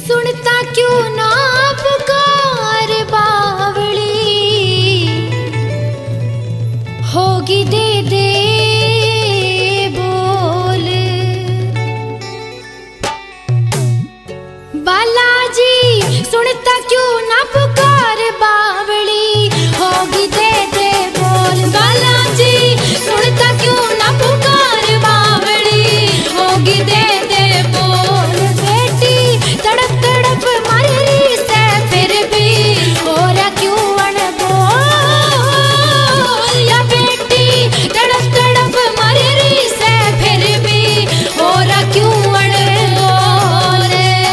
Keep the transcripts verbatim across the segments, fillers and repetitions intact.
सुनता क्यों ना पुकार बावली, होगी दे दे बोल। बालाजी सुनता क्यों ना पुकार बावली, होगी दे दे बोल। बालाजी सुनता क्यों ना पुकार बावली, होगी दे दे बोल। बेटी तड़प तड़प मर रही से फिर भी हो रहा क्यों अनबोल, या बेटी तड़प तड़प मर रही से फिर भी हो रहा क्यों अनबोल।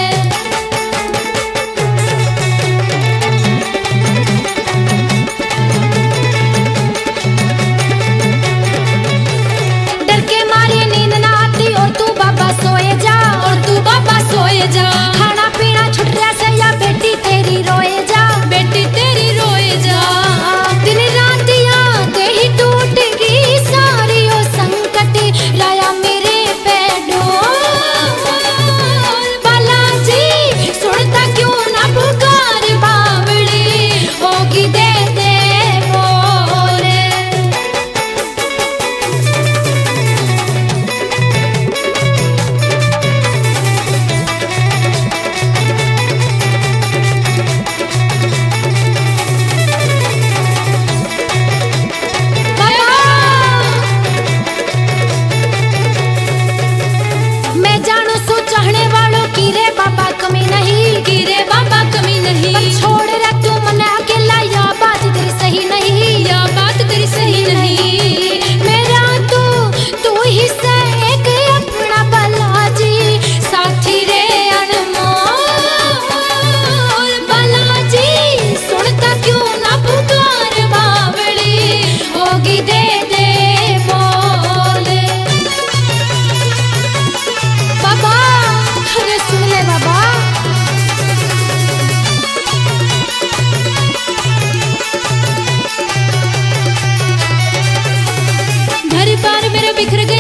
डर के मारे नींद ना आती और तू बाबा सोए जा, और तू बाबा सोए जा। खाना पीना छुट रहा से या बेटी तेरी रोए जा, बेटी तेरी रोए जा। दिन रात यादें ही टूट गई सारी ओ संकट लाया मेरे पे डोल। बालाजी सुनता क्यों ना पुकार बावली, होगी दे दे बोल। मैं जानू सो चाहने वालों की रे बाबा कमी नहीं, की रे बाबा कमी नहीं। पर छोड़ रे तू मन अकेला, या बात तेरी सही नहीं, या बात तेरी सही नहीं। मेरा तू तू ही से एक अपना बालाजी, साथी रे अनमोल। बालाजी सुनता क्यों ना पुकार बावली, होगी दे दे बोल। बाबा अरे सुन ले बाबा। घर बार मेरे बिखर गए